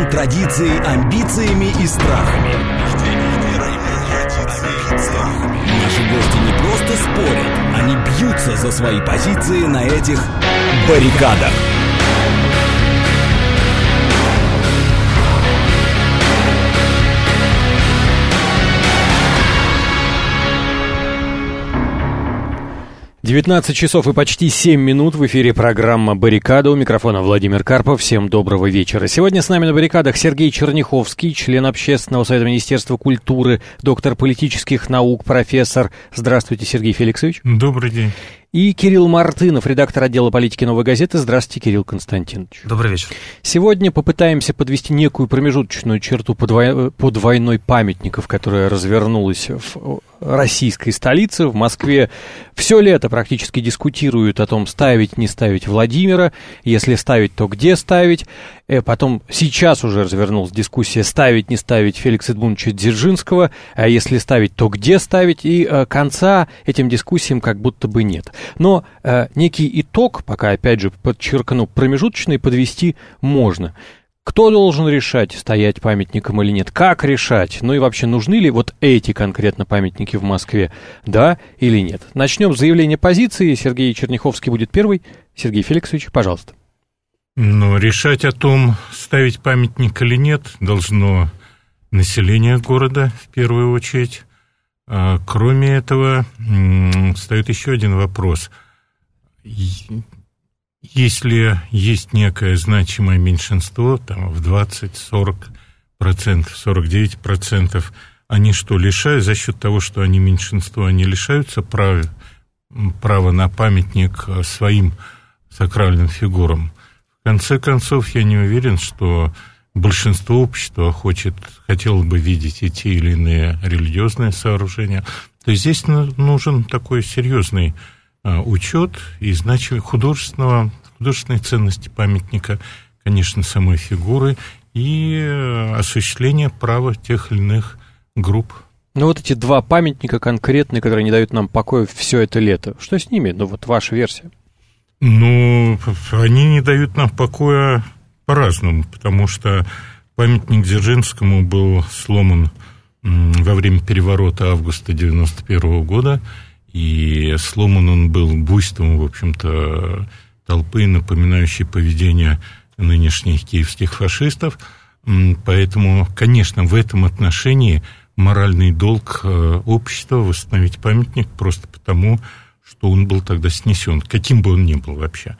лидером традиции, амбициями и страхами. Наши гости не просто спорят, они бьются за свои позиции на этих баррикадах. часов и почти 7 минут. В эфире программа «Баррикада». У микрофона Владимир Карпов. Всем доброго вечера. Сегодня с нами на баррикадах Сергей Черняховский, член Общественного совета Министерства культуры, доктор политических наук, профессор. Здравствуйте, Сергей Феликсович. Добрый день. И Кирилл Мартынов, редактор отдела политики «Новой газеты». Здравствуйте, Кирилл Константинович. Добрый вечер. Сегодня попытаемся подвести некую промежуточную черту под войной памятников, которая развернулась в российской столице, в Москве. Все лето практически дискутируют о том, ставить, не ставить Владимира. Если ставить, то где ставить. Потом сейчас уже развернулась дискуссия, ставить, не ставить Феликса Эдмундовича Дзержинского. А если ставить, то где ставить. И конца этим дискуссиям как будто бы нет. Но некий итог, пока, опять же, подчеркну, промежуточный, подвести можно. Кто должен решать, стоять памятником или нет? Как решать? Ну и вообще, нужны ли вот эти конкретно памятники в Москве? Да или нет? Начнем с заявления позиции. Сергей Черняховский будет первый. Сергей Феликсович, пожалуйста. Ну, решать о том, ставить памятник или нет, должно население города в первую очередь. Кроме этого, встает еще один вопрос. Если есть некое значимое меньшинство, там в 20-40%, 49%, они что, лишают, за счет того, что они меньшинство, они лишаются права на памятник своим сакральным фигурам? В конце концов, я не уверен, что большинство общества хотело бы видеть и те или иные религиозные сооружения. То есть здесь нужен такой серьезный учет и значимой художественной ценности памятника, конечно, самой фигуры и осуществление права тех или иных групп. Ну вот эти два памятника конкретные, которые не дают нам покоя все это лето, что с ними? Ну вот ваша версия. Ну, они не дают нам покоя по-разному, потому что памятник Дзержинскому был сломан во время переворота августа 1991 года, и сломан он был буйством, в общем-то, толпы, напоминающей поведение нынешних киевских фашистов. Поэтому, конечно, в этом отношении моральный долг общества восстановить памятник просто потому, что он был тогда снесен, каким бы он ни был вообще.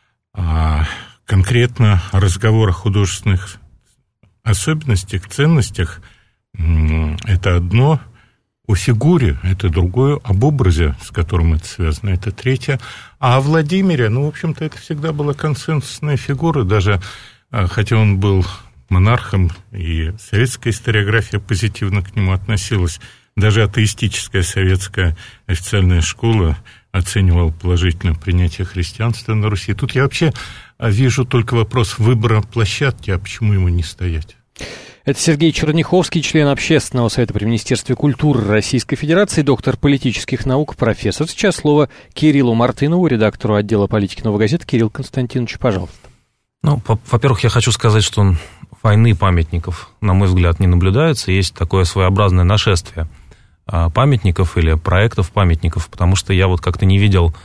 А конкретно разговор о художественных особенностях, ценностях – это одно, о фигуре – это другое, об образе, с которым это связано – это третье. А о Владимире, ну, в общем-то, это всегда была консенсусная фигура, даже хотя он был монархом, и советская историография позитивно к нему относилась, даже атеистическая советская официальная школа оценивала положительно принятие христианства на Руси. Тут я вообще вижу только вопрос выбора площадки, а почему ему не стоять? Это Сергей Черняховский, член Общественного совета при Министерстве культуры Российской Федерации, доктор политических наук, профессор. Сейчас слово Кириллу Мартынову, редактору отдела политики «Новой газеты». Кирилл Константинович, пожалуйста. Ну, во-первых, я хочу сказать, что войны памятников, на мой взгляд, не наблюдается. Есть такое своеобразное нашествие памятников или проектов памятников, потому что я вот как-то не видел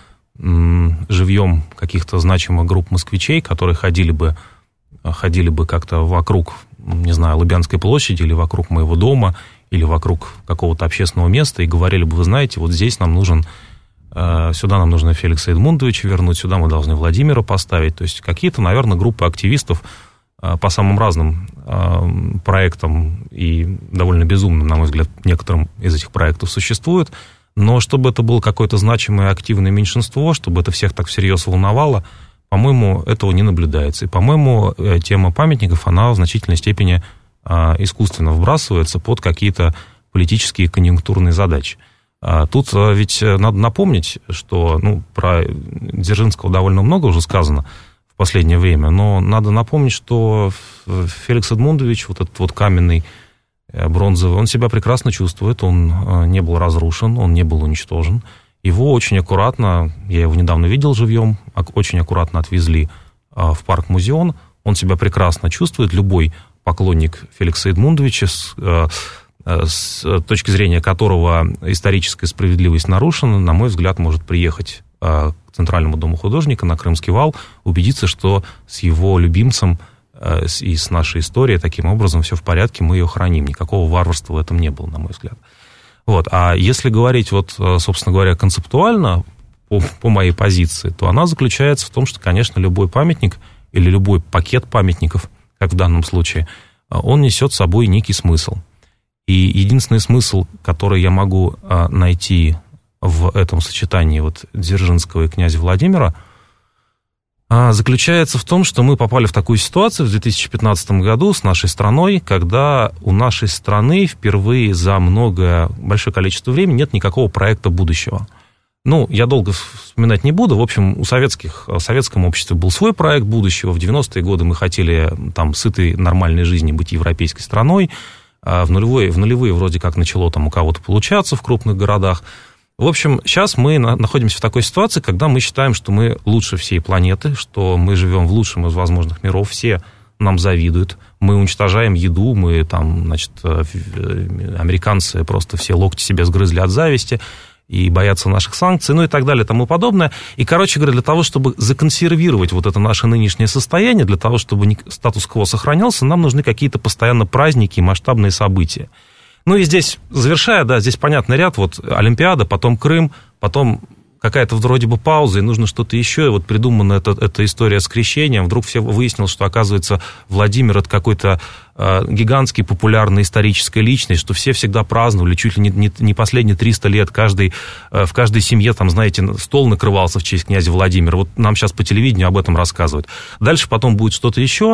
живьем каких-то значимых групп москвичей, которые ходили бы как-то вокруг, не знаю, Лубянской площади или вокруг моего дома, или вокруг какого-то общественного места и говорили бы, вы знаете, вот здесь нам нужно Феликса Эдмундовича вернуть, сюда мы должны Владимира поставить. То есть какие-то, наверное, группы активистов по самым разным проектам и довольно безумным, на мой взгляд, некоторым из этих проектов существует. Но чтобы это было какое-то значимое активное меньшинство, чтобы это всех так всерьез волновало, по-моему, этого не наблюдается. И, по-моему, тема памятников, она в значительной степени искусственно вбрасывается под какие-то политические конъюнктурные задачи. Тут ведь надо напомнить, что про Дзержинского довольно много уже сказано в последнее время, но надо напомнить, что Феликс Эдмундович, вот этот вот каменный, бронзовый, он себя прекрасно чувствует, он не был разрушен, он не был уничтожен. Его очень аккуратно, я его недавно видел живьем, очень аккуратно отвезли в парк-музеон, он себя прекрасно чувствует, любой поклонник Феликса Эдмундовича, с точки зрения которого историческая справедливость нарушена, на мой взгляд, может приехать к Центральному дому художника на Крымский вал, убедиться, что с его любимцем и с нашей историей таким образом все в порядке, мы ее храним. Никакого варварства в этом не было, на мой взгляд. Вот. А если говорить, вот, собственно говоря, концептуально, по моей позиции, то она заключается в том, что, конечно, любой памятник или любой пакет памятников, как в данном случае, он несет с собой некий смысл. И единственный смысл, который я могу найти в этом сочетании вот Дзержинского и князя Владимира, заключается в том, что мы попали в такую ситуацию в 2015 году с нашей страной, когда у нашей страны впервые за большое количество времени нет никакого проекта будущего. Ну, я долго вспоминать не буду. В общем, в советском обществе был свой проект будущего. В 90-е годы мы хотели там сытой, нормальной жизни быть европейской страной. В нулевые вроде как начало там у кого-то получаться в крупных городах. В общем, сейчас мы находимся в такой ситуации, когда мы считаем, что мы лучше всей планеты, что мы живем в лучшем из возможных миров, все нам завидуют, мы уничтожаем еду, мы там, значит, американцы просто все локти себе сгрызли от зависти и боятся наших санкций, ну и так далее, и тому подобное. И, короче говоря, для того, чтобы законсервировать вот это наше нынешнее состояние, для того, чтобы статус-кво сохранялся, нам нужны какие-то постоянно праздники и масштабные события. Ну и здесь, завершая, да, здесь понятный ряд, вот Олимпиада, потом Крым, потом какая-то вроде бы пауза, и нужно что-то еще, и вот придумана эта история с крещением, вдруг все выяснилось, что, оказывается, Владимир — это какой-то гигантский популярная историческая личность, что все всегда праздновали, чуть ли не последние 300 лет, в каждой семье, там, знаете, стол накрывался в честь князя Владимира, вот нам сейчас по телевидению об этом рассказывают. Дальше потом будет что-то еще,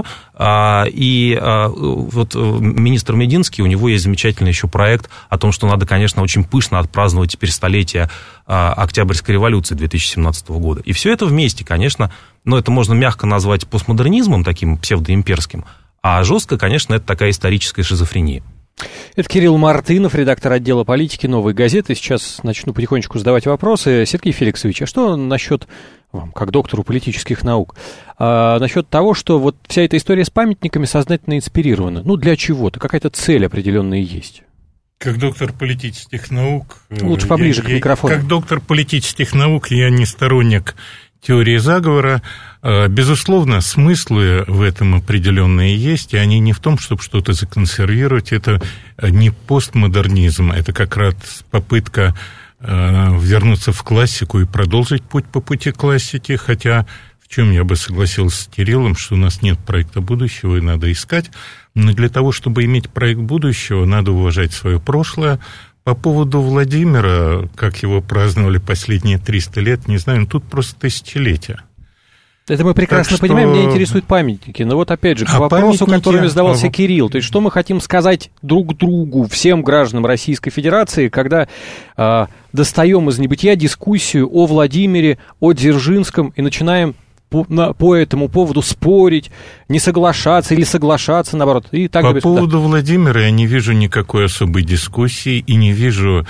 и вот министр Мединский, у него есть замечательный еще проект о том, что надо, конечно, очень пышно отпраздновать теперь столетие Октябрьской революции 2017 года. И все это вместе, конечно, но это можно мягко назвать постмодернизмом, таким псевдоимперским, а жестко, конечно, это такая историческая шизофрения. Это Кирилл Мартынов, редактор отдела политики «Новой газеты». Сейчас начну потихонечку задавать вопросы. Сергей Феликсович, а что насчет вам, как доктору политических наук, насчет того, что вот вся эта история с памятниками сознательно инспирирована? Ну, для чего-то, какая-то цель определенная есть. Как доктор политических наук... Лучше поближе к микрофону. Как доктор политических наук я не сторонник теории заговора. Безусловно, смыслы в этом определенные есть, и они не в том, чтобы что-то законсервировать, это не постмодернизм, это как раз попытка вернуться в классику и продолжить путь по пути классики, хотя в чем я бы согласился с Кириллом, что у нас нет проекта будущего и надо искать, но для того, чтобы иметь проект будущего, надо уважать свое прошлое. По поводу Владимира, как его праздновали последние 300 лет, не знаю, тут просто тысячелетие. Это мы прекрасно понимаем, меня интересуют памятники. Но вот опять же, к вопросу, которым задавался Кирилл. То есть, что мы хотим сказать друг другу, всем гражданам Российской Федерации, когда достаем из небытия дискуссию о Владимире, о Дзержинском и начинаем по этому поводу спорить, не соглашаться или соглашаться, наоборот. И так по поводу Владимира я не вижу никакой особой дискуссии и не вижу,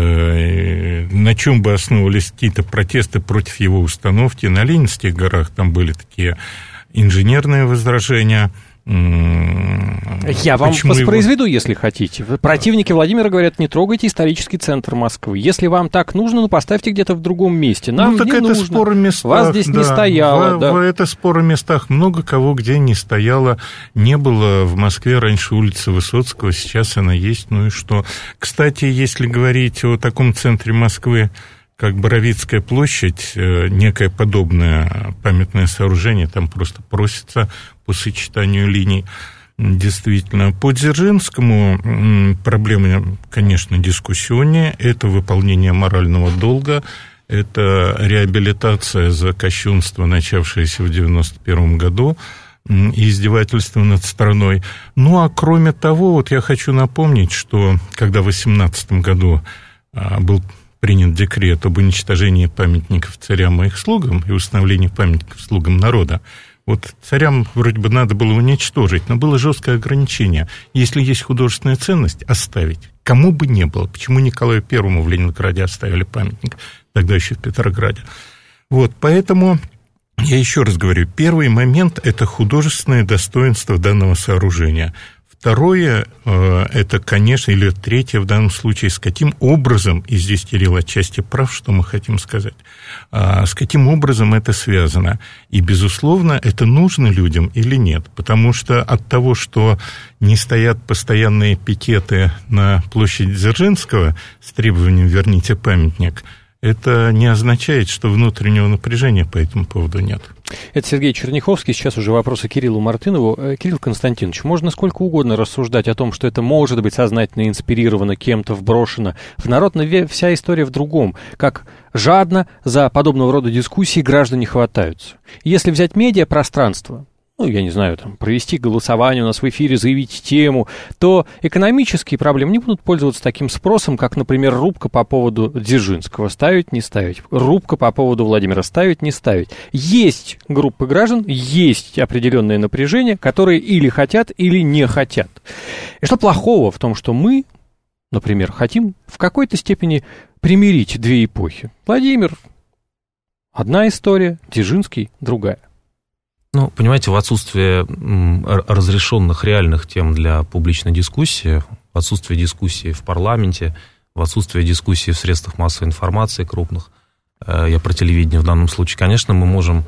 на чем бы основывались какие-то протесты против его установки. На Ленинских горах там были такие инженерные возражения. Я вам воспроизведу, если хотите. Противники Владимира говорят, не трогайте исторический центр Москвы. Если вам так нужно, поставьте где-то в другом месте. Нам так не это нужно. Спор о местах, вас здесь не стояло. Это спор о местах. Много кого где не стояло. Не было в Москве раньше улицы Высоцкого, сейчас она есть. Ну и что? Кстати, если говорить о таком центре Москвы, как Боровицкая площадь, некое подобное памятное сооружение, там просто просится по сочетанию линий. Действительно, по Дзержинскому проблемы, конечно, дискуссионнее. Это выполнение морального долга, это реабилитация за кощунство, начавшееся в 1991 году, и издевательство над страной. Ну, а кроме того, вот я хочу напомнить, что когда в 2018 году был принят декрет об уничтожении памятников царям и их слугам и установлении памятников слугам народа, вот царям вроде бы надо было уничтожить, но было жесткое ограничение. Если есть художественная ценность, оставить. Кому бы не было. Почему Николаю Первому в Ленинграде оставили памятник, тогда еще в Петрограде. Вот, поэтому я еще раз говорю, первый момент – это художественное достоинство данного сооружения. Второе, это, конечно, или третье в данном случае, с каким образом, и здесь Кирилл отчасти прав, что мы хотим сказать, с каким образом это связано. И, безусловно, это нужно людям или нет, потому что от того, что не стоят постоянные пикеты на площади Дзержинского с требованием «верните памятник», это не означает, что внутреннего напряжения по этому поводу нет. Это Сергей Черняховский. Сейчас уже вопросы Кириллу Мартынову. Кирилл Константинович, можно сколько угодно рассуждать о том, что это может быть сознательно инспирировано, кем-то вброшено в народ, но вся история в другом. Как жадно за подобного рода дискуссии граждане хватаются. Если взять медиапространство, я не знаю, провести голосование у нас в эфире, заявить тему, то экономические проблемы не будут пользоваться таким спросом, как, например, рубка по поводу Дзержинского. Ставить, не ставить. Рубка по поводу Владимира. Ставить, не ставить. Есть группы граждан, есть определенное напряжение, которые или хотят, или не хотят. И что плохого в том, что мы, например, хотим в какой-то степени примирить две эпохи. Владимир – одна история, Дзержинский – другая. Понимаете, в отсутствие разрешенных реальных тем для публичной дискуссии, в отсутствие дискуссии в парламенте, в отсутствие дискуссии в средствах массовой информации крупных, я про телевидение в данном случае, конечно, мы можем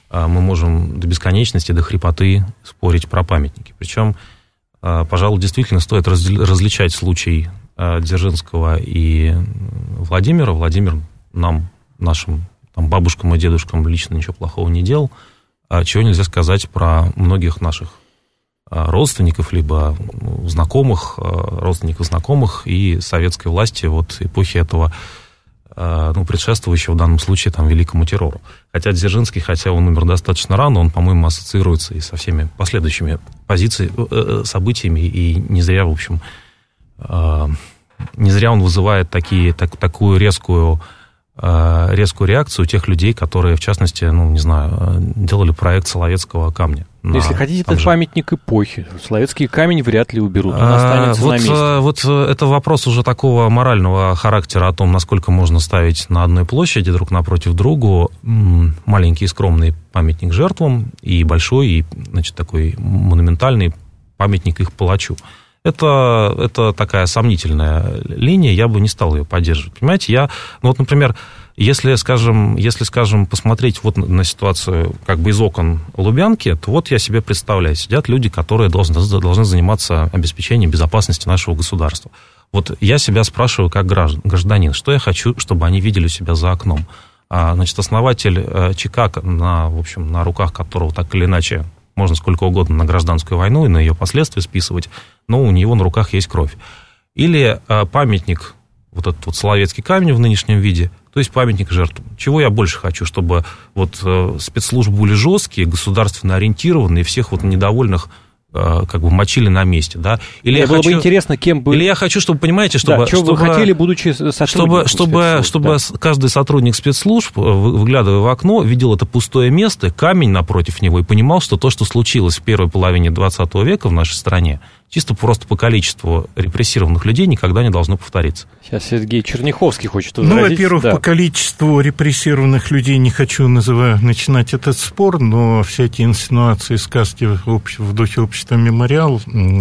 до бесконечности, до хрипоты спорить про памятники. Причем, пожалуй, действительно стоит различать случай Дзержинского и Владимира. Владимир нам, нашим бабушкам и дедушкам лично ничего плохого не делал. Чего нельзя сказать про многих наших родственников, либо знакомых, родственников знакомых и советской власти вот эпохи этого, предшествующего в данном случае великому террору. Хотя Дзержинский, он умер достаточно рано, он, по-моему, ассоциируется и со всеми последующими событиями, и не зря, в общем, не зря он вызывает такую резкую реакцию у тех людей, которые, в частности, делали проект Соловецкого камня. Если хотите, это памятник эпохи. Соловецкий камень вряд ли уберут, он останется на месте. Вот это вопрос уже такого морального характера о том, насколько можно ставить на одной площади друг напротив другу маленький скромный памятник жертвам и большой, и, такой монументальный памятник их палачу. Это такая сомнительная линия, я бы не стал ее поддерживать. Понимаете, например, если, скажем, посмотреть на ситуацию из окон Лубянки, то я себе представляю, сидят люди, которые должны заниматься обеспечением безопасности нашего государства. Я себя спрашиваю как гражданин, что я хочу, чтобы они видели у себя за окном. Основатель ЧК, на руках которого так или иначе можно сколько угодно на гражданскую войну и на ее последствия списывать, но у него на руках есть кровь. Или памятник, этот Соловецкий камень в нынешнем виде, то есть памятник жертвам. Чего я больше хочу, чтобы спецслужбы были жесткие, государственно ориентированные, всех недовольных мочили на месте, да? Или было бы интересно, кем бы... Или я хочу, чтобы, понимаете, что вы хотели, будучи сотрудником чтобы каждый сотрудник спецслужб, выглядывая в окно, видел это пустое место, камень напротив него, и понимал, что то, что случилось в первой половине 20 века в нашей стране, чисто просто по количеству репрессированных людей никогда не должно повториться. Сейчас Сергей Черняховский хочет возразить. Во-первых, по количеству репрессированных людей не хочу начинать этот спор, но всякие инсинуации, сказки в духе общества «Мемориал»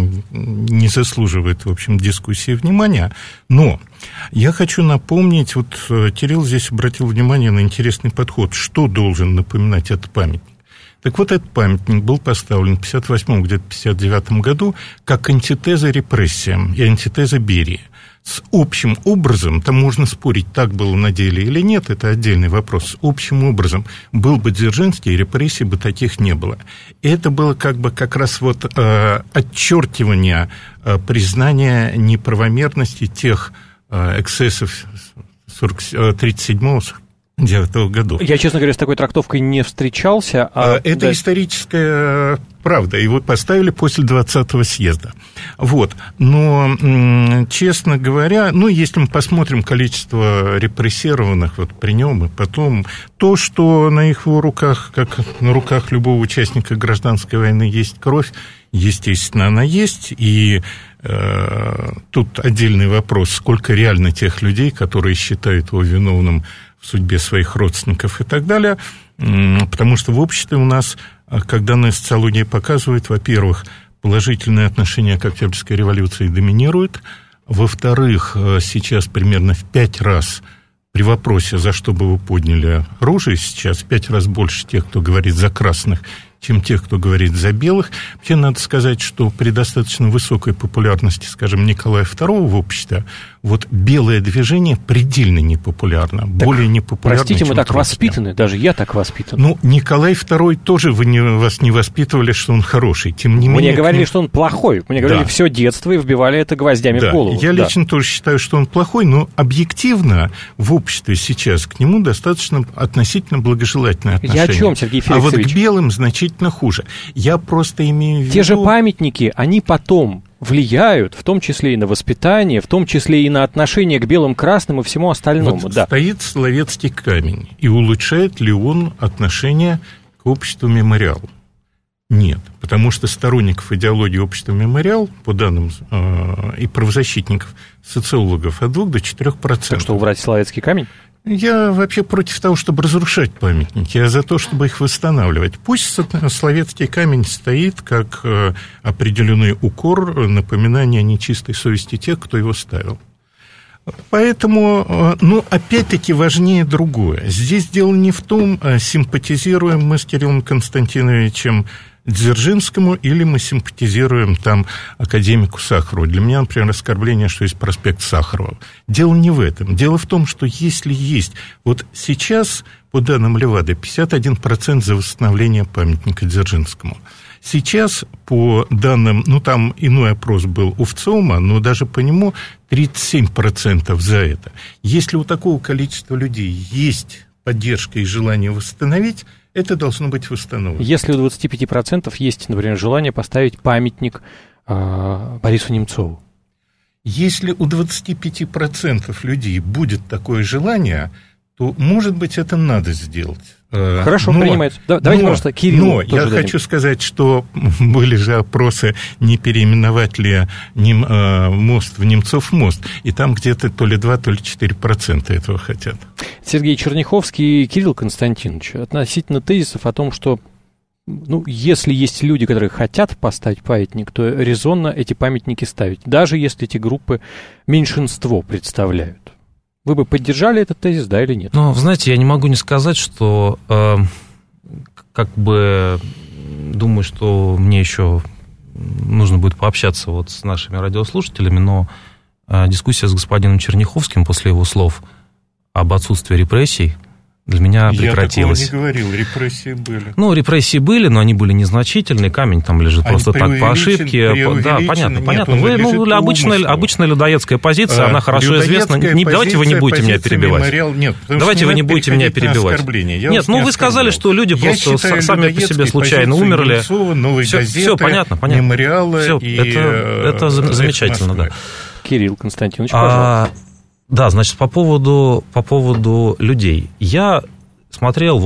не заслуживают, в общем, дискуссии внимания. Но я хочу напомнить, Кирилл здесь обратил внимание на интересный подход, что должен напоминать этот памятник. Так этот памятник был поставлен в 1958, где-то 1959 году как антитеза репрессиям и антитеза Берии. С общим образом, там можно спорить, так было на деле или нет, это отдельный вопрос, с общим образом был бы Дзержинский, репрессий бы таких не было. И это было как раз отчеркивание признания неправомерности тех эксцессов 1937-1939 году. Я, честно говоря, с такой трактовкой не встречался. Это историческая правда. Его поставили после 20-го съезда. Но, честно говоря, если мы посмотрим количество репрессированных при нем и потом, то, что на их руках, как на руках любого участника гражданской войны есть кровь, естественно, она есть, и тут отдельный вопрос, сколько реально тех людей, которые считают его виновным в судьбе своих родственников и так далее, потому что в обществе у нас, когда на социологии показывают, во-первых, положительное отношение к Октябрьской революции доминирует, во-вторых, сейчас примерно в 5 раз при вопросе, за что бы вы подняли оружие, сейчас в 5 раз больше тех, кто говорит за красных, чем тех, кто говорит за белых. Вообще, надо сказать, что при достаточно высокой популярности, скажем, Николая II в обществе, вот белое движение предельно непопулярно, так, более непопулярно, простите, чем мы так Троцкий. воспитаны, даже я так воспитан. Ну, Николай II тоже вас не воспитывали, что он хороший, тем не менее... Мне говорили, что он плохой, мне говорили все детство и вбивали это гвоздями в голову. Я лично тоже считаю, что он плохой, но объективно в обществе сейчас к нему достаточно относительно благожелательное отношение. Я о чем, Сергей Феликсович? А вот к белым значительно хуже. Я просто имею в виду... Те же памятники, они потом влияют, в том числе и на воспитание, в том числе и на отношение к белым, красным и всему остальному. Вот стоит Соловецкий камень, и улучшает ли он отношение к обществу «Мемориал»? Нет, потому что сторонников идеологии общества «Мемориал», по данным и правозащитников, социологов, от 2 до 4%. Так что убрать Соловецкий камень? Я вообще против того, чтобы разрушать памятники, а за то, чтобы их восстанавливать. Пусть Соловецкий камень стоит как определенный укор, напоминание о нечистой совести тех, кто его ставил. Поэтому, опять-таки, важнее другое. Здесь дело не в том, симпатизируем мы с Кириллом Константиновичем Дзержинскому или мы симпатизируем там академику Сахарову. Для меня, например, оскорбление, что есть проспект Сахарова. Дело не в этом. Дело в том, что если есть... Вот сейчас, по данным Левады, 51% за восстановление памятника Дзержинскому. Сейчас, по данным, там иной опрос был у ВЦИОМа, но даже по нему 37% за это. Если у такого количества людей есть поддержка и желание восстановить, это должно быть восстановлено. Если у 25% есть, например, желание поставить памятник Борису Немцову. Если у 25% людей будет такое желание, то, может быть, это надо сделать. Хорошо, принимается. Давайте, пожалуйста, Кириллу. Но я хочу сказать, что были же опросы, не переименовать ли мост в Немцов мост, и там где-то то ли 2, то ли 4% этого хотят. Сергей Черняховский и Кирилл Константинович, относительно тезисов о том, что если есть люди, которые хотят поставить памятник, то резонно эти памятники ставить, даже если эти группы меньшинство представляют. Вы бы поддержали этот тезис, да или нет? Знаете, я не могу не сказать, что думаю, что мне еще нужно будет пообщаться с нашими радиослушателями, но дискуссия с господином Черняховским после его слов об отсутствии репрессий для меня прекратилась. Я такого не говорил, репрессии были. Репрессии были, но они были незначительные, камень там лежит просто так по ошибке. Да, понятно. Вы обычная людоедская позиция, она хорошо известна. Давайте вы не будете меня перебивать. Давайте вы не будете меня перебивать. Нет, вы сказали, что люди просто сами по себе случайно умерли. Все понятно. Мемориалы. Это замечательно, да. Кирилл Константинович, пожалуйста. Да, значит, по поводу людей. Я смотрел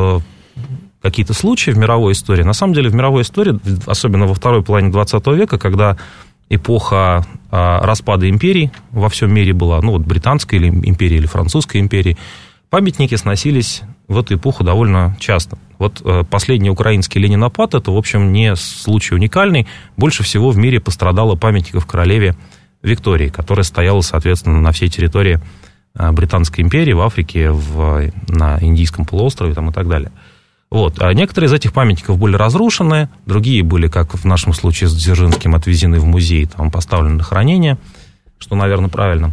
какие-то случаи в мировой истории. На самом деле, в мировой истории, особенно во второй половине 20 века, когда эпоха распада империй во всем мире была, британской империи или французской империи, памятники сносились в эту эпоху довольно часто. Последний украинский ленинопад, это, в общем, не случай уникальный. Больше всего в мире пострадало памятников королеве Виктории, которая стояла, соответственно, на всей территории Британской империи, в Африке, на Индийском полуострове и так далее. А некоторые из этих памятников были разрушены, другие были, как в нашем случае с Дзержинским, отвезены в музей, там поставлены на хранение, что, наверное, правильно.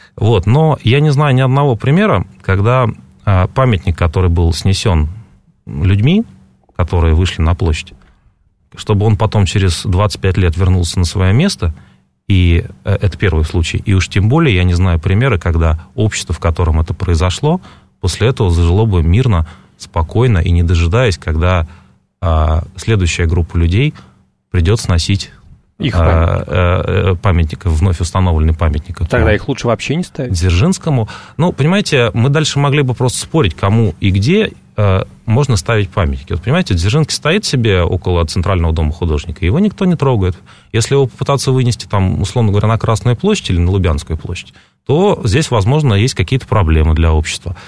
Но я не знаю ни одного примера, когда памятник, который был снесен людьми, которые вышли на площадь, чтобы он потом через 25 лет вернулся на свое место. И это первый случай. И уж тем более я не знаю примера, когда общество, в котором это произошло, после этого зажило бы мирно, спокойно и не дожидаясь, когда следующая группа людей придет сносить их памятник, вновь установленный памятник. Тогда их лучше вообще не ставить? Дзержинскому. Понимаете, мы дальше могли бы просто спорить, кому и где можно ставить памятники. Понимаете, Дзержинский стоит себе около Центрального дома художника, его никто не трогает. Если его попытаться вынести, условно говоря, на Красную площадь или на Лубянскую площадь, то здесь, возможно, есть какие-то проблемы для общества.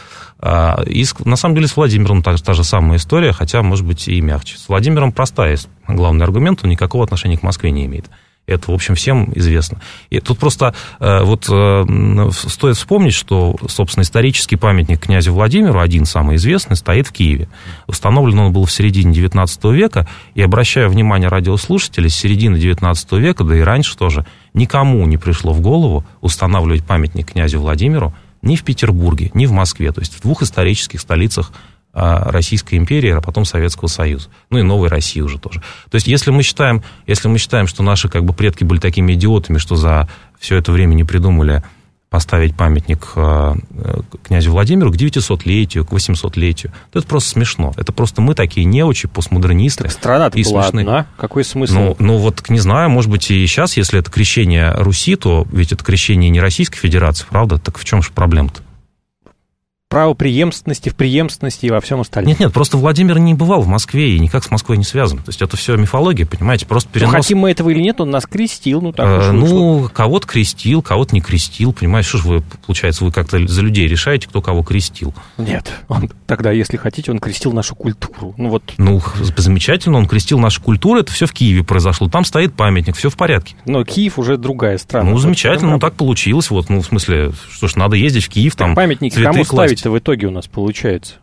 И на самом деле с Владимиром та же самая история, хотя, может быть, и мягче. С Владимиром простая главный аргумент, он никакого отношения к Москве не имеет. Это, в общем, всем известно. И тут просто стоит вспомнить, что, собственно, исторический памятник князю Владимиру, один самый известный, стоит в Киеве. Установлен он был в середине XIX века, и, обращаю внимание радиослушателей, с середины XIX века, да и раньше тоже, никому не пришло в голову устанавливать памятник князю Владимиру ни в Петербурге, ни в Москве, то есть в двух исторических столицах Российской империи, а потом Советского Союза. Ну и новой России уже тоже. То есть если мы считаем, что наши предки были такими идиотами, что за все это время не придумали поставить памятник князю Владимиру к 900-летию, к 800-летию, то это просто смешно. Это просто мы такие неучи, постмодернисты. Так страна-то была одна. Какой смысл? Ну, не знаю, может быть, и сейчас, если это крещение Руси, то ведь это крещение не Российской Федерации, правда? Так в чем же проблема-то? Право преемственности в преемственности и во всем остальном. Нет, просто Владимир не бывал в Москве и никак с Москвой не связан. То есть это все мифология, понимаете, просто перенос... Хотим мы этого или нет, он нас крестил, так уж вышло. Кого-то крестил, кого-то не крестил, понимаете, что же вы, получается, вы как-то за людей решаете, кто кого крестил? Нет, тогда, если хотите, он крестил нашу культуру. Замечательно, он крестил нашу культуру, это все в Киеве произошло, там стоит памятник, все в порядке. Но Киев уже другая страна. Замечательно, так получилось, в смысле, что ж, надо ездить в Киев, там памятники кому ставить в итоге у нас получается?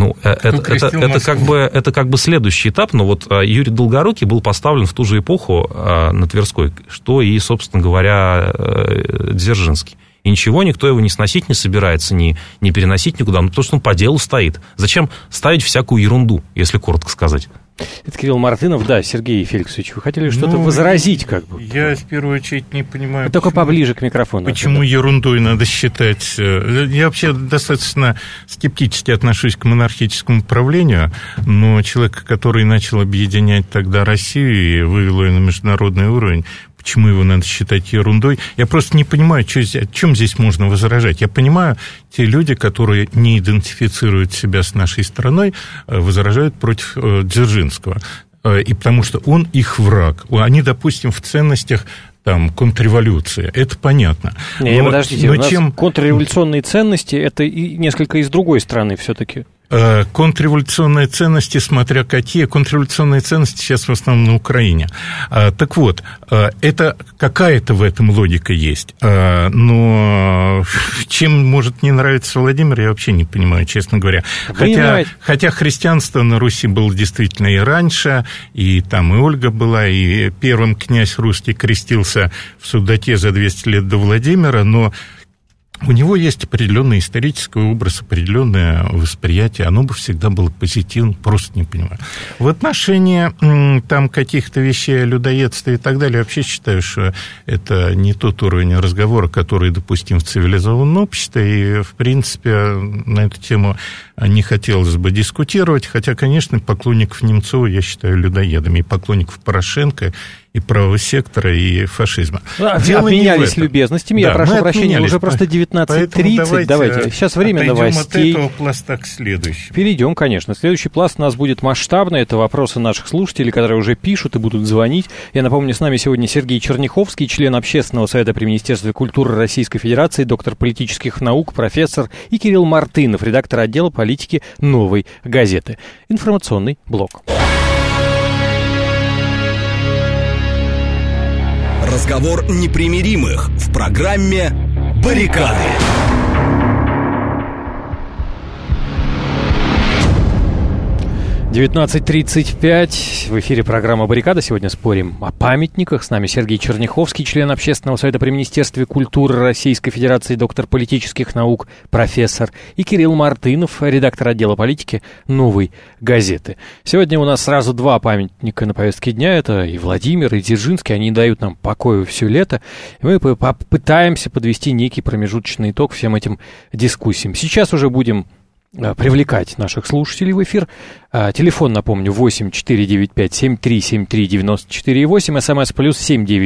Это как бы следующий этап, но Юрий Долгорукий был поставлен в ту же эпоху на Тверской, что и, собственно говоря, Дзержинский. И ничего, никто его не сносить не собирается, не переносить никуда, потому что он по делу стоит. Зачем ставить всякую ерунду, если коротко сказать? Это Кирилл Мартынов. Да, Сергей Феликсович, вы хотели что-то возразить Я в первую очередь не понимаю... Только поближе к микрофону. Почему ерундой надо считать... Я вообще достаточно скептически отношусь к монархическому правлению, но человек, который начал объединять тогда Россию и вывел ее на международный уровень, почему его надо считать ерундой? Я просто не понимаю, о чем здесь можно возражать. Я понимаю, те люди, которые не идентифицируют себя с нашей страной, возражают против Дзержинского. И потому что он их враг. Они, допустим, в ценностях контрреволюции. Это понятно. Подождите, у нас контрреволюционные ценности, это несколько из другой страны все-таки. Контрреволюционные ценности, смотря какие. Контрреволюционные ценности сейчас в основном на Украине. Так вот, это какая-то в этом логика есть. Но чем может не нравиться Владимир, я вообще не понимаю, честно говоря. Хотя христианство на Руси было действительно и раньше, и там и Ольга была, и первым князь русский крестился в Судоте за 200 лет до Владимира, но у него есть определенный исторический образ, определенное восприятие, оно бы всегда было позитивным, просто не понимаю. В отношении каких-то вещей, людоедства и так далее, вообще считаю, что это не тот уровень разговора, который допустим в цивилизованном обществе, и, в принципе, на эту тему не хотелось бы дискутировать, хотя, конечно, поклонников Немцова я считаю людоедами, и поклонников Порошенко, и правого сектора, и фашизма. Обменялись любезностями, я прошу прощения, уже просто 19:30. Давайте. Сейчас время новостей. От этого пласта к следующему. Перейдем, конечно. Следующий пласт у нас будет масштабный. Это вопросы наших слушателей, которые уже пишут и будут звонить. Я напомню, с нами сегодня Сергей Черняховский, член Общественного совета при Министерстве культуры Российской Федерации, доктор политических наук, профессор, и Кирилл Мартынов, редактор отдела политики «Новой газеты». Информационный блок. Разговор непримиримых в программе «Баррикады». 19:35. В эфире программа «Баррикада». Сегодня спорим о памятниках. С нами Сергей Черняховский, член Общественного совета при Министерстве культуры Российской Федерации, доктор политических наук, профессор, и Кирилл Мартынов, редактор отдела политики «Новой газеты». Сегодня у нас сразу два памятника на повестке дня. Это и Владимир, и Дзержинский. Они дают нам покоя все лето. И мы попытаемся подвести некий промежуточный итог всем этим дискуссиям. Сейчас уже будем привлекать наших слушателей в эфир. Телефон, напомню, 8-495-7373-94-8, смс плюс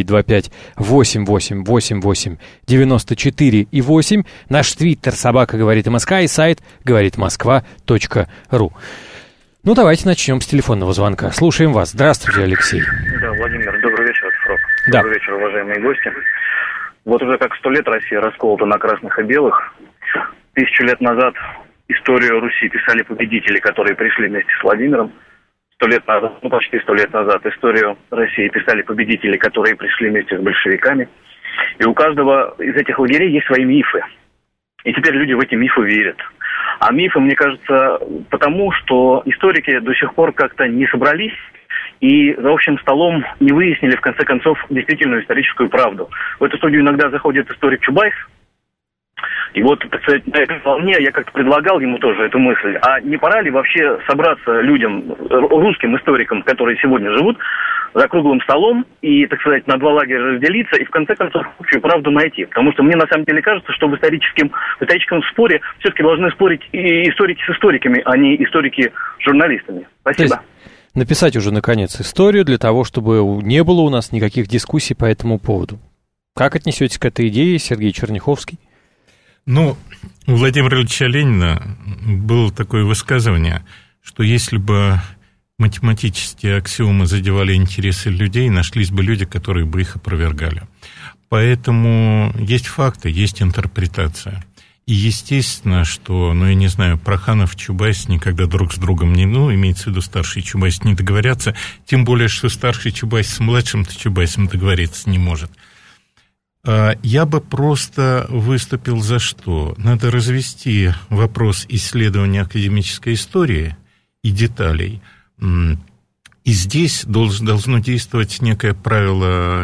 7925-8888-94-8, наш твиттер «Собака говорит МСК» и сайт говоритмосква.ру. Давайте начнем с телефонного звонка. Слушаем вас. Здравствуйте, Алексей. Да, Владимир, добрый вечер, это Фрок. Да. Добрый вечер, уважаемые гости. Вот уже как 100 лет Россия расколота на красных и белых. 1000 лет назад историю Руси писали победители, которые пришли вместе с Владимиром 100 лет назад, почти 100 лет назад. Историю России писали победители, которые пришли вместе с большевиками. И у каждого из этих лагерей есть свои мифы. И теперь люди в эти мифы верят. А мифы, мне кажется, потому что историки до сих пор как-то не собрались и за общим столом не выяснили, в конце концов, действительную историческую правду. В эту студию иногда заходит историк Чубайс. И вот, так сказать, на этой волне я как-то предлагал ему тоже эту мысль. А не пора ли вообще собраться людям, русским историкам, которые сегодня живут, за круглым столом и, так сказать, на два лагеря разделиться и, в конце концов, общую правду найти? Потому что мне, на самом деле, кажется, что в историческом споре все-таки должны спорить и историки с историками, а не историки с журналистами. Спасибо. Написать уже, наконец, историю для того, чтобы не было у нас никаких дискуссий по этому поводу. Как отнесетесь к этой идее, Сергей Черняховский? Ну, у Владимира Ильича Ленина было такое высказывание, что если бы математические аксиомы задевали интересы людей, нашлись бы люди, которые бы их опровергали. Поэтому есть факты, есть интерпретация. И естественно, что, я не знаю, Проханов, Чубайс никогда друг с другом не, имеется в виду старший Чубайс, не договорятся, тем более, что старший Чубайс с младшим-то Чубайсом договориться не может. Я бы просто выступил за что? Надо развести вопрос исследования академической истории и деталей. И здесь должно действовать некое правило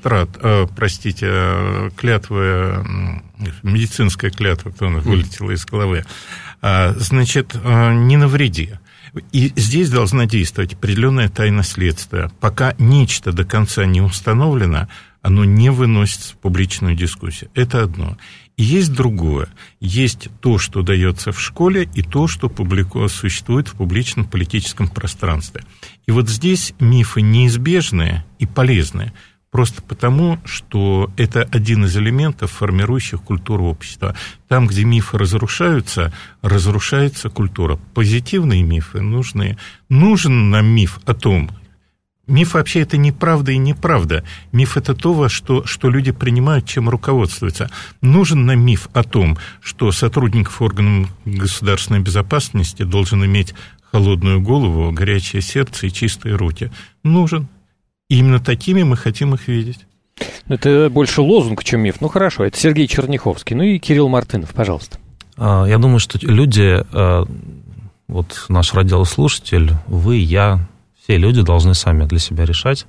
клятвы, медицинская клятва, кто она вылетела из головы. Значит, не навреди. И здесь должна действовать определенная тайна следствия. Пока нечто до конца не установлено, оно не выносится в публичную дискуссию. Это одно. И есть другое. Есть то, что дается в школе, и то, что существует в публичном политическом пространстве. И вот здесь мифы неизбежные и полезные, просто потому, что это один из элементов, формирующих культуру общества. Там, где мифы разрушаются культура. Позитивные мифы нужны. Нужен нам миф о том. Миф вообще это неправда и неправда. Миф это то, что люди принимают, чем руководствуются. Нужен нам миф о том, что сотрудников органов государственной безопасности должен иметь холодную голову, горячее сердце и чистые руки. Нужен. И именно такими мы хотим их видеть. Это больше лозунг, чем миф. Ну, хорошо, это Сергей Черняховский. Ну и Кирилл Мартынов, пожалуйста. Я думаю, что люди, вот наш радиослушатель, вы, я, все люди должны сами для себя решать,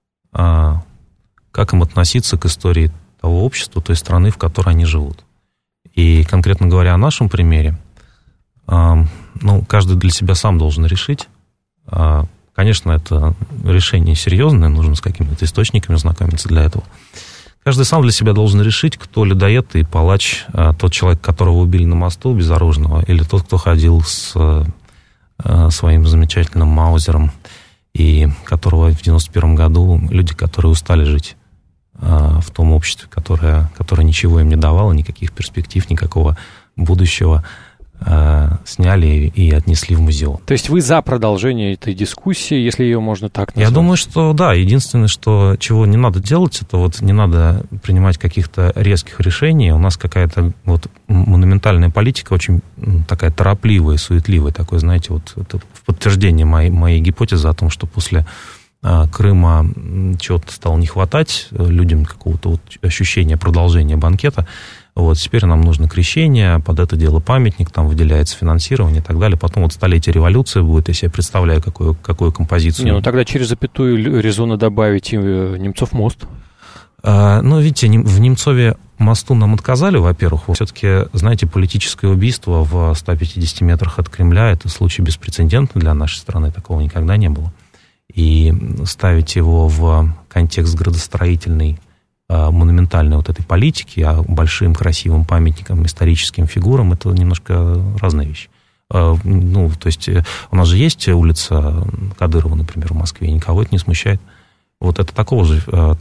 как им относиться к истории того общества, той страны, в которой они живут. И конкретно говоря о нашем примере, каждый для себя сам должен решить. Конечно, это решение серьезное, нужно с какими-то источниками знакомиться для этого. Каждый сам для себя должен решить, кто людоед и палач, тот человек, которого убили на мосту безоружного, или тот, кто ходил с своим замечательным маузером, и которого в 91 году люди, которые устали жить в том обществе, которое ничего им не давало, никаких перспектив, никакого будущего, сняли и отнесли в музеон. То есть вы за продолжение этой дискуссии, если ее можно так назвать? Я думаю, что да. Единственное, чего не надо делать, это не надо принимать каких-то резких решений. У нас какая-то монументальная политика очень такая торопливая, суетливая. Такое, знаете, это в подтверждение моей гипотезы о том, что после Крыма чего-то стало не хватать людям, какого-то ощущения продолжения банкета. Теперь нам нужно крещение, под это дело памятник, там выделяется финансирование и так далее. Потом столетие революции будет, я себе представляю, какую композицию. Тогда через запятую резонно добавить Немцов мост. Видите, в Немцове мосту нам отказали, во-первых. Все-таки, знаете, политическое убийство в 150 метрах от Кремля – это случай беспрецедентный для нашей страны, такого никогда не было. И ставить его в контекст градостроительный, монументальной этой политики, а большим красивым памятникам, историческим фигурам, это немножко разные вещи. То есть у нас же есть улица Кадырова, например, в Москве, и никого это не смущает. Это такого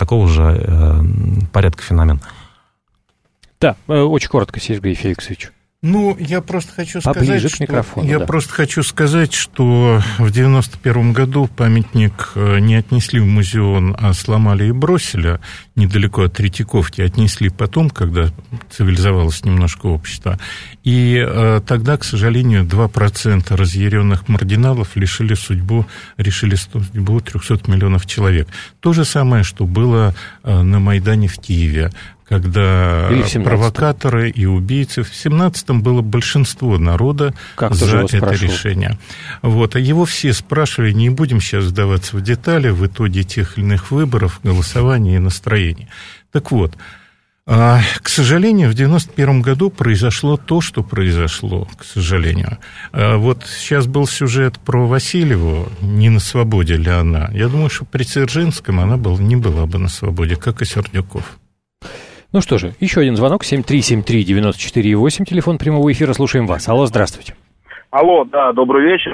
же порядка феномен. Да, очень коротко, Сергей Феликсович. Ну, я просто хочу Поближе сказать, к микрофону, что в 91 году памятник не отнесли в музеон, а сломали и бросили недалеко от Третьяковки, отнесли потом, когда цивилизовалось немножко общество. И тогда, к сожалению, 2% разъяренных маргиналов решили судьбу 300 миллионов человек. То же самое, что было на Майдане в Киеве, когда провокаторы и убийцы... В 17-м было большинство народа за это решение. Вот. А его все спрашивали, не будем сейчас вдаваться в детали, в итоге тех или иных выборов, голосования и настроений. Так вот, к сожалению, в 91 году произошло то, что произошло, к сожалению. Вот сейчас был сюжет про Васильеву, не на свободе ли она. Я думаю, что при Дзержинском она не была бы на свободе, как и Сердюков. Ну что же, еще один звонок, 7373948, телефон прямого эфира, слушаем вас. Алло, здравствуйте. Алло, да, добрый вечер.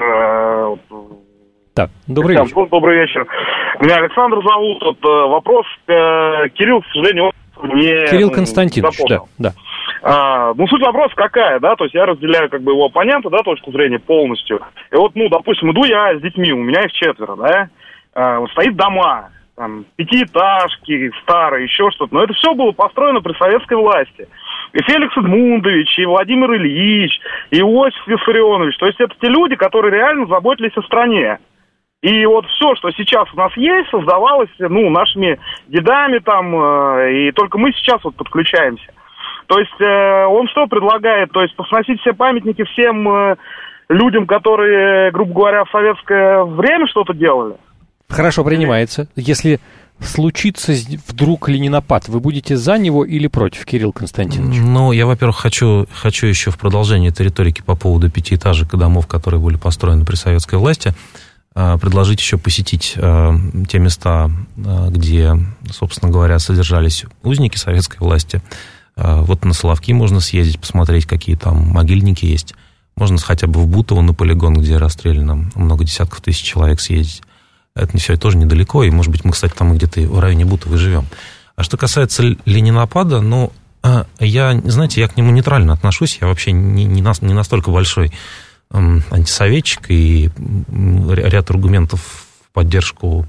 Да, добрый вечер. Добрый вечер. Меня Александр зовут. Вот вопрос Кирилл, к сожалению, не Кирилл Константинович, да. Ну, суть вопроса какая, да, то есть я разделяю как бы его оппонента, да, точку зрения полностью. И вот, ну, допустим, иду я с детьми, у меня их 4, да, вот стоит дома, там, пятиэтажки, старые, еще что-то. Но это все было построено при советской власти. И Феликс Эдмундович, и Владимир Ильич, и Иосиф Виссарионович. То есть это те люди, которые реально заботились о стране. И вот все, что сейчас у нас есть, создавалось, ну, нашими дедами там, и только мы сейчас вот подключаемся. То есть он что предлагает? То есть посносить все памятники всем людям, которые, грубо говоря, в советское время что-то делали? Хорошо, принимается. Если случится вдруг ленинопад, вы будете за него или против, Кирилл Константинович? Ну, я, во-первых, хочу еще в продолжении этой риторики по поводу пятиэтажек и домов, которые были построены при советской власти, предложить еще посетить те места, где, собственно говоря, содержались узники советской власти. Вот на Соловки можно съездить, посмотреть, какие там могильники есть. Можно хотя бы в Бутово на полигон, где расстреляно много десятков тысяч человек, съездить. Это не все тоже недалеко, и, может быть, мы, кстати, там где-то в районе Бутова живем. А что касается ленинопада, ну, я, знаете, я к нему нейтрально отношусь, я вообще не настолько большой антисоветчик, и ряд аргументов в поддержку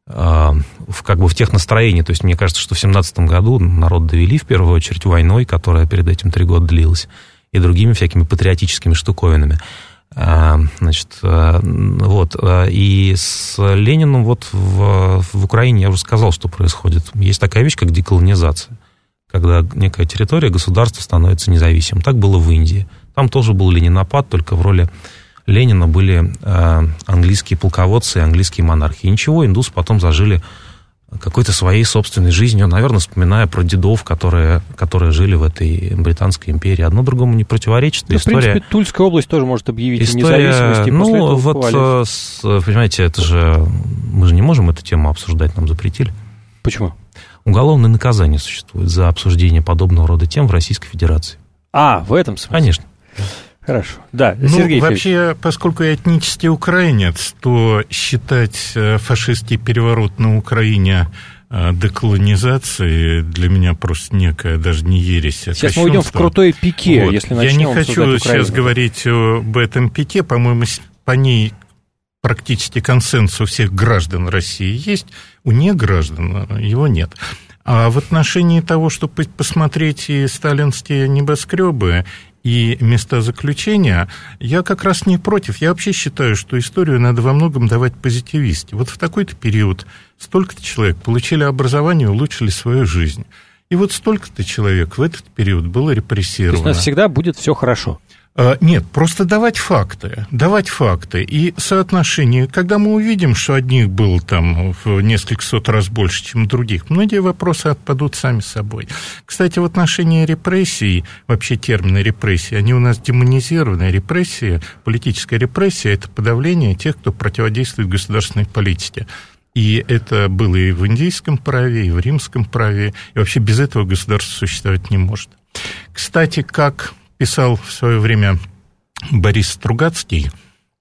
как бы в тех настроениях. То есть мне кажется, что в 17 году народ довели, в первую очередь, войной, которая перед этим 3 года длилась, и другими всякими патриотическими штуковинами. Значит, вот, и с Лениным вот в Украине я уже сказал, что происходит. Есть такая вещь, как деколонизация, когда некая территория, государство становится независимым. Так было в Индии. Там тоже был ленинопад, только в роли Ленина были английские полководцы и английские монархи. И ничего, индусы потом зажили какой-то своей собственной жизнью, наверное, вспоминая про дедов, которые жили в этой Британской империи. Одно другому не противоречит. Ну, история... В принципе, Тульская область тоже может объявить о независимости. Ну, вот, понимаете, это же... Мы же не можем эту тему обсуждать, нам запретили. Почему? Уголовное наказание существует за обсуждение подобного рода тем в Российской Федерации. В этом смысле? Конечно. Хорошо. Да, Сергей вообще, поскольку я этнический украинец, то считать фашистский переворот на Украине деколонизацией для меня просто некая, даже не ересь. Сейчас мы уйдем в крутое пике, вот. Если начнем. Я не хочу сейчас говорить об этом пике, по-моему, по ней практически консенсус у всех граждан России есть, у неграждан его нет. А в отношении того, чтобы посмотреть и сталинские небоскребы, и места заключения, я как раз не против. Я вообще считаю, что историю надо во многом давать позитивисте. Вот в такой-то период столько-то человек получили образование, улучшили свою жизнь. И вот столько-то человек в этот период было репрессировано. То есть у нас всегда будет все хорошо? Нет, просто давать факты. И соотношение. Когда мы увидим, что одних было там в несколько сот раз больше, чем других, многие вопросы отпадут сами собой. Кстати, в отношении репрессий, вообще термины репрессии, они у нас демонизированы. Репрессии, политическая репрессия – это подавление тех, кто противодействует государственной политике. И это было и в индийском праве, и в римском праве. И вообще без этого государство существовать не может. Кстати, как писал в свое время Борис Стругацкий,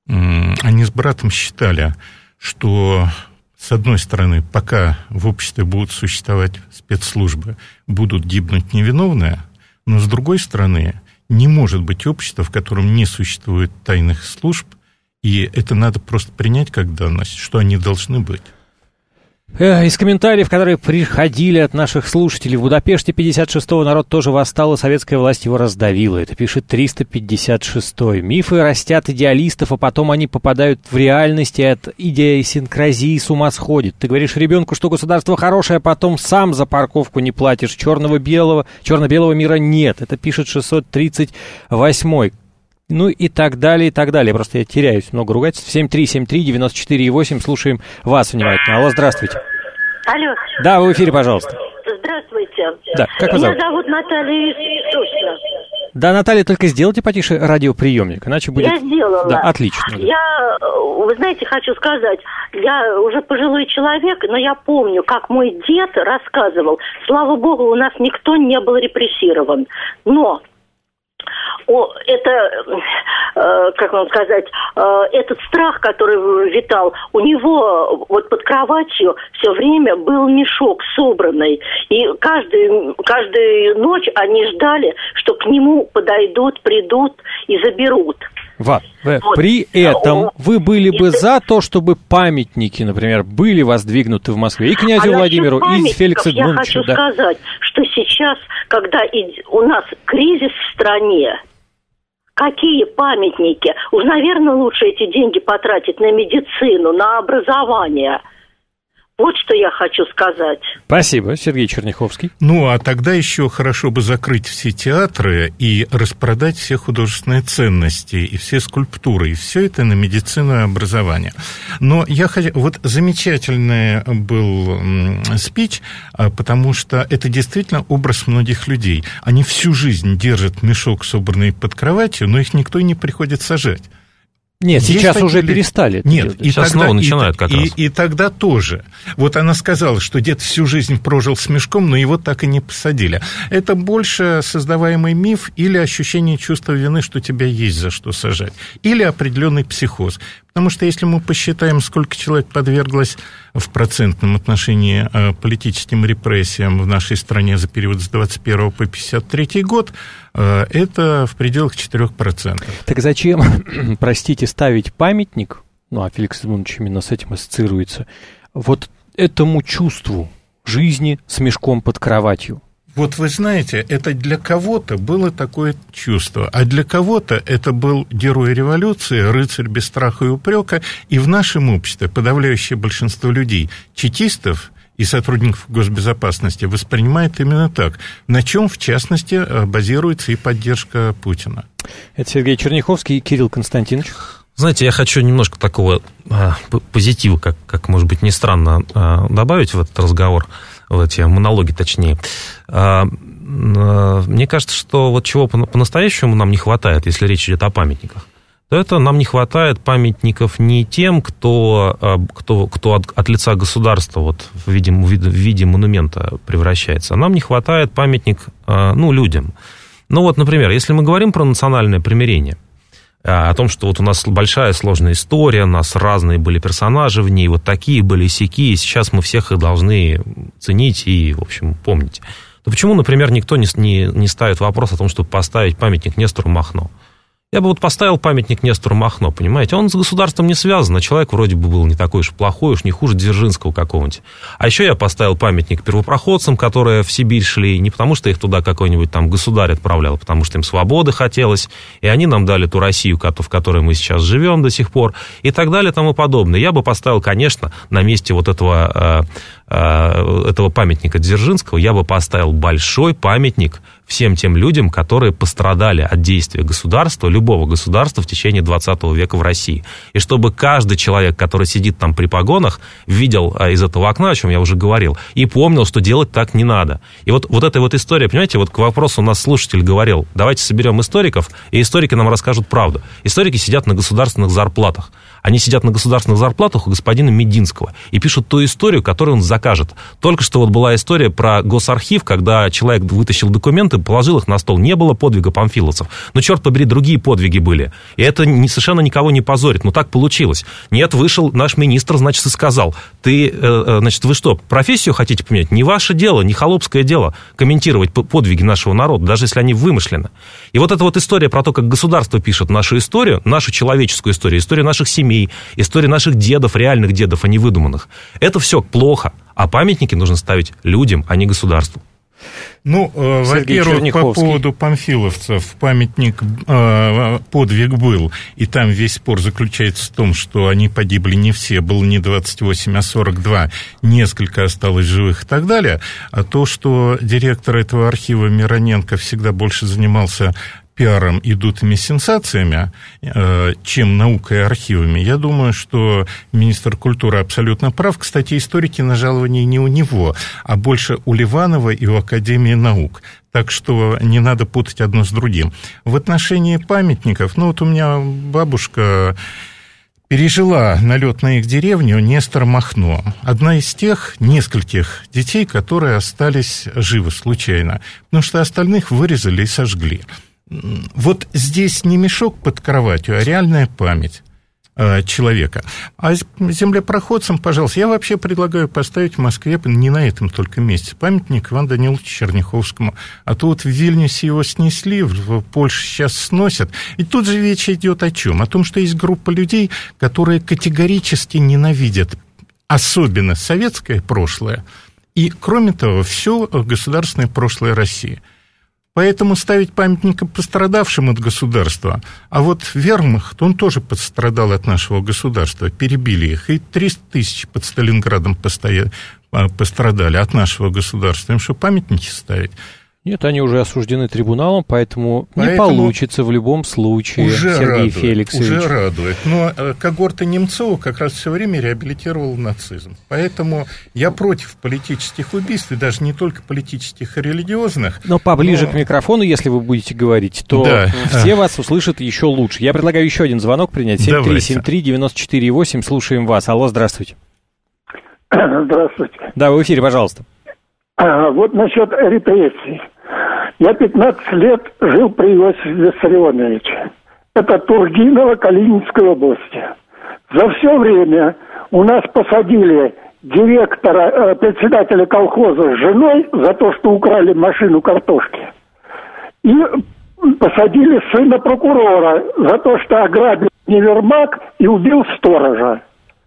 они с братом считали, что, с одной стороны, пока в обществе будут существовать спецслужбы, будут гибнуть невиновные, но, с другой стороны, Не может быть общества, в котором не существует тайных служб, и это надо просто принять как данность, что они должны быть. Из комментариев, которые приходили от наших слушателей, в Будапеште 56-го народ тоже восстал, и советская власть его раздавила. Это пишет 356-й. Мифы растят идеалистов, а потом они попадают в реальность, и от идиосинкразии с ума сходит. Ты говоришь ребенку, что государство хорошее, а потом сам за парковку не платишь. Черно-белого мира нет. Это пишет 638-й. Ну и так далее, и так далее. Просто я теряюсь, много ругательств. 7373-94-8. Слушаем вас внимательно. Алло, здравствуйте. Алло. Да, вы в эфире, пожалуйста. Здравствуйте. Да, как вас зовут? Меня зовут Наталья Сушина. Да, Наталья, только сделайте потише радиоприемник, иначе будет... Я сделала. Да, отлично. Да. Вы знаете, хочу сказать, я уже пожилой человек, но я помню, как мой дед рассказывал, слава богу, у нас никто не был репрессирован. Но... как вам сказать, этот страх, который витал, у него вот под кроватью все время был мешок собранный. И каждую ночь они ждали, что к нему подойдут, придут и заберут. При этом вы были бы за то, чтобы памятники, например, были воздвигнуты в Москве и князю Владимиру, и Феликсу Эдмундовичу. Я хочу сказать, что сейчас, когда у нас кризис в стране, какие памятники? Уж, наверное, лучше эти деньги потратить на медицину, на образование. Вот что я хочу сказать. Спасибо, Сергей Черняховский. Ну, а тогда еще хорошо бы закрыть все театры и распродать все художественные ценности и все скульптуры, и все это на медицину и образование. Но я хочу... Вот замечательный был спич, потому что это действительно образ многих людей. Они всю жизнь держат мешок, собранный под кроватью, но их никто не приходит сажать. Нет, сейчас уже перестали. Нет, и сейчас тогда, снова начинают как раз. И тогда тоже. Вот она сказала, что дед всю жизнь прожил с мешком, но его так и не посадили. Это больше создаваемый миф или ощущение чувства вины, что тебя есть за что сажать, или определенный психоз. Потому что если мы посчитаем, сколько человек подверглось в процентном отношении политическим репрессиям в нашей стране за период с 21 по 53 год, это в пределах 4%. Так зачем, простите, ставить памятник, ну, а Феликс Эдмундович именно с этим ассоциируется, вот этому чувству жизни с мешком под кроватью? Вот вы знаете, это для кого-то было такое чувство, а для кого-то это был герой революции, рыцарь без страха и упрека, и в нашем обществе подавляющее большинство людей, чекистов и сотрудников госбезопасности, воспринимает именно так, на чем, в частности, базируется и поддержка Путина. Это Сергей Черняховский и Кирилл Константинович. Знаете, я хочу немножко такого позитива, как может быть, не странно, добавить в этот разговор, в эти монологи, точнее. Мне кажется, что вот чего по-настоящему нам не хватает, если речь идет о памятниках, то это нам не хватает памятников не тем, кто от лица государства вот в виде монумента превращается, а нам не хватает памятник, людям. Ну вот, например, если мы говорим про национальное примирение, о том, что вот у нас большая сложная история, у нас разные были персонажи в ней, вот такие были сякие, сейчас мы всех их должны ценить и, в общем, помнить. То почему, например, никто не ставит вопрос о том, чтобы поставить памятник Нестору Махно? Я бы вот поставил памятник Нестору Махно, понимаете? Он с государством не связан, а человек вроде бы был не такой уж плохой, уж не хуже Дзержинского какого-нибудь. А еще я поставил памятник первопроходцам, которые в Сибирь шли, не потому что их туда какой-нибудь там государь отправлял, а потому что им свободы хотелось, и они нам дали ту Россию, в которой мы сейчас живем до сих пор, и так далее, и тому подобное. Я бы поставил, конечно, на месте вот этого памятника Дзержинского, я бы поставил большой памятник всем тем людям, которые пострадали от действия государства, любого государства в течение 20 века в России. И чтобы каждый человек, который сидит там при погонах, видел из этого окна, о чем я уже говорил, и помнил, что делать так не надо. И вот эта вот история, понимаете, вот к вопросу у нас слушатель говорил, давайте соберем историков, и историки нам расскажут правду. Историки сидят на государственных зарплатах. Они сидят на государственных зарплатах у господина Мединского и пишут ту историю, которую он закажет. Только что вот была история про Госархив, когда человек вытащил документы, положил их на стол. Не было подвига памфиловцев. Но, черт побери, другие подвиги были. И это совершенно никого не позорит. Но так получилось. Нет, вышел наш министр, значит, и сказал, Значит, вы что, профессию хотите поменять? Не ваше дело, не холопское дело комментировать подвиги нашего народа, даже если они вымышлены. И вот эта вот история про то, как государство пишет нашу историю, нашу человеческую историю, историю наших семей, историю наших дедов, реальных дедов, а не выдуманных, это все плохо. А памятники нужно ставить людям, а не государству. Ну, во-первых, по поводу панфиловцев, памятник подвиг был, и там весь спор заключается в том, что они погибли не все, было не 28, а 42, несколько осталось живых и так далее. А то, что директор этого архива Мироненко всегда больше занимался пиаром и дутыми сенсациями, чем наукой и архивами, я думаю, что министр культуры абсолютно прав. Кстати, историки на жаловании не у него, а больше у Ливанова и у Академии наук. Так что не надо путать одно с другим. В отношении памятников, ну вот у меня бабушка пережила налет на их деревню Нестор Махно. Одна из тех нескольких детей, которые остались живы случайно, потому что остальных вырезали и сожгли. Вот здесь не мешок под кроватью, а реальная память человека. А землепроходцам, пожалуйста, я вообще предлагаю поставить в Москве, не на этом только месте, памятник Ивану Даниловичу Черняховскому. А то вот в Вильнюсе его снесли, в Польше сейчас сносят. И тут же речь идет о чем? О том, что есть группа людей, которые категорически ненавидят, особенно советское прошлое, и, кроме того, все государственное прошлое России. Поэтому ставить памятники пострадавшим от государства. А вот вермахт, он тоже пострадал от нашего государства, перебили их. И 300 тысяч под Сталинградом пострадали от нашего государства. Им что, памятники ставить? Нет, они уже осуждены трибуналом, поэтому не получится в любом случае, Сергей Феликсович. Уже радует. Но когорта Немцова как раз все время реабилитировала нацизм. Поэтому я против политических убийств, и даже не только политических и религиозных. Но поближе к микрофону, если вы будете говорить, то все вас услышат еще лучше. Я предлагаю еще один звонок принять. 7373-94-8. Слушаем вас. Алло, здравствуйте. Здравствуйте. Да, вы в эфире, пожалуйста. Вот насчет репрессий. Я 15 лет жил при Иосифе Виссарионовиче. Это Тургиново, Калининской области. За все время у нас посадили директора, председателя колхоза с женой за то, что украли машину картошки. И посадили сына прокурора за то, что ограбил универмаг и убил сторожа.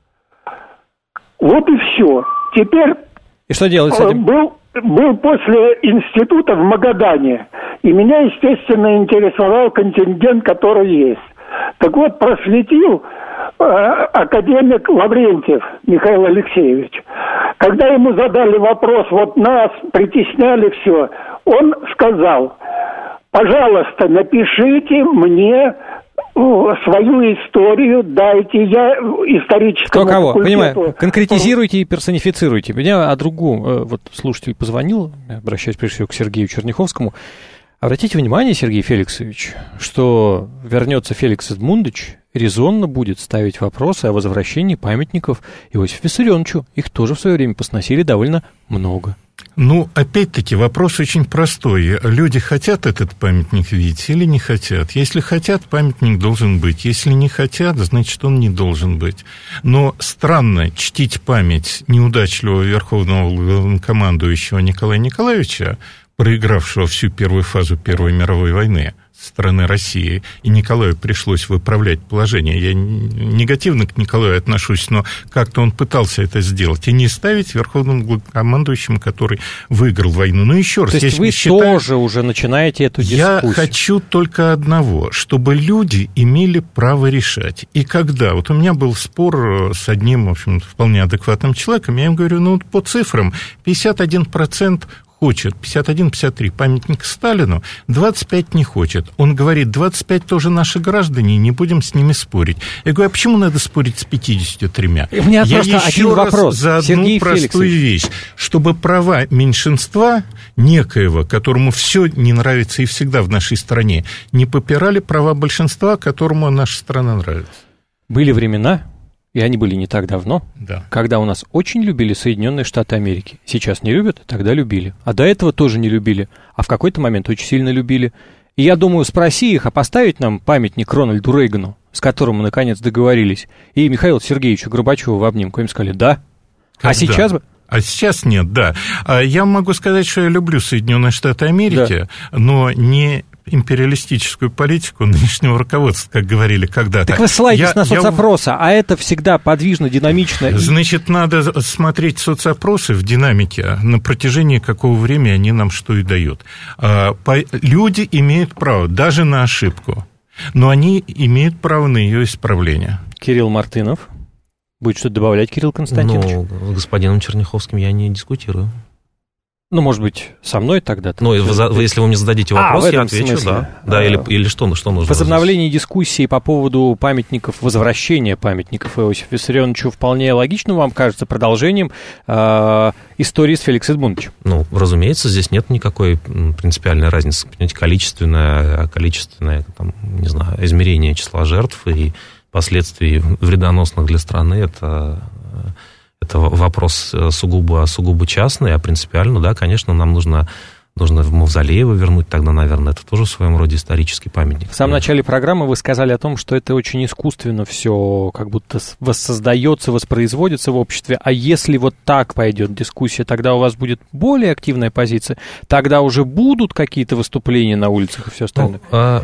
Вот и все. Теперь... И что делать с этим? Был после института в Магадане, и меня, естественно, интересовал контингент, который есть. Так вот, просветил академик Лаврентьев Михаил Алексеевич. Когда ему задали вопрос, вот нас притесняли все, он сказал: пожалуйста, напишите мне свою историю, дайте, я историческому Кто кого? факультету... Понимаю, конкретизируйте и персонифицируйте. Меня о другом, вот слушатель позвонил, обращаюсь прежде всего к Сергею Черняховскому. Обратите внимание, Сергей Феликсович, что вернется Феликс Эдмундович, резонно будет ставить вопросы о возвращении памятников Иосифу Виссарионовичу. Их тоже в свое время посносили довольно много. Ну, опять-таки, вопрос очень простой. Люди хотят этот памятник видеть или не хотят? Если хотят, памятник должен быть. Если не хотят, значит, он не должен быть. Но странно чтить память неудачливого верховного главнокомандующего Николая Николаевича, проигравшего всю первую фазу Первой мировой войны со стороны России, и Николаю пришлось выправлять положение. Я негативно к Николаю отношусь, но как-то он пытался это сделать. И не ставить верховным главнокомандующим, который выиграл войну. Ну, еще раз, то есть вы тоже уже начинаете эту дискуссию? Я хочу только одного, чтобы люди имели право решать. И когда... Вот у меня был спор с одним, в общем, вполне адекватным человеком, я им говорю, ну, по цифрам 51% хочет, 51-53 памятник Сталину, 25 не хочет. Он говорит, 25 тоже наши граждане, не будем с ними спорить. Я говорю, а почему надо спорить с 53? У меня я просто один вопрос, за одну Сергей простую вещь, чтобы права меньшинства некоего, которому все не нравится и всегда в нашей стране, не попирали права большинства, которому наша страна нравится. Были времена, и они были не так давно, да, когда у нас очень любили Соединенные Штаты Америки. Сейчас не любят, тогда любили. А до этого тоже не любили, а в какой-то момент очень сильно любили. И я думаю, спроси их, а поставить нам памятник Рональду Рейгану, с которым мы наконец договорились, и Михаилу Сергеевичу Горбачеву в обнимку, им сказали «да». А сейчас бы? А сейчас нет, да. Я могу сказать, что я люблю Соединенные Штаты Америки, но не империалистическую политику нынешнего руководства, как говорили когда-то. Так вы ссылаетесь на соцопросы, а это всегда подвижно, динамично. Значит, надо смотреть соцопросы в динамике, на протяжении какого времени они нам что и дают. Люди имеют право даже на ошибку, но они имеют право на ее исправление. Кирилл Мартынов. Будет что-то добавлять, Кирилл Константинович? Ну, с господином Черняховским я не дискутирую. Ну, может быть, со мной тогда? Ну, если вы мне зададите вопрос, я отвечу, да. Да, или что нужно? Возобновление дискуссии по поводу памятников, возвращения памятников Иосифу Виссарионовичу вполне логично, вам кажется, продолжением истории с Феликсом Эдмундовичем? Ну, разумеется, здесь нет никакой принципиальной разницы. Понимаете, количественное там, не знаю, измерение числа жертв и последствий вредоносных для страны, это вопрос сугубо частный, а принципиально, да, конечно, нам нужно в Мавзолеево вернуть тогда, наверное, это тоже в своем роде исторический памятник. В самом начале программы вы сказали о том, что это очень искусственно все как будто воссоздается, воспроизводится в обществе, а если вот так пойдет дискуссия, тогда у вас будет более активная позиция, тогда уже будут какие-то выступления на улицах и все остальное?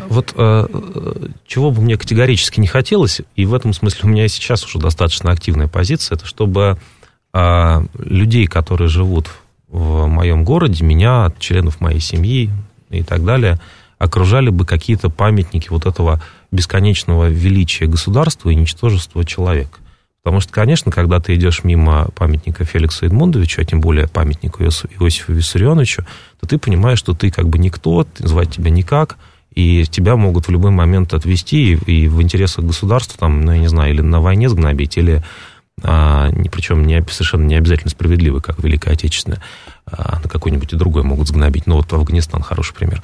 Чего бы мне категорически не хотелось, и в этом смысле у меня и сейчас уже достаточно активная позиция, это чтобы людей, которые живут в моем городе, меня, членов моей семьи и так далее, окружали бы какие-то памятники вот этого бесконечного величия государства и ничтожества человека. Потому что, конечно, когда ты идешь мимо памятника Феликсу Эдмундовичу, а тем более памятнику Иосифу Виссарионовичу, то ты понимаешь, что ты как бы никто, звать тебя никак, и тебя могут в любой момент отвезти и в интересах государства, там, ну, я не знаю, или на войне сгнобить, или причем совершенно не обязательно справедливо, как Великая Отечественная, на какой-нибудь и другой могут сгнобить. Ну, вот Афганистан хороший пример.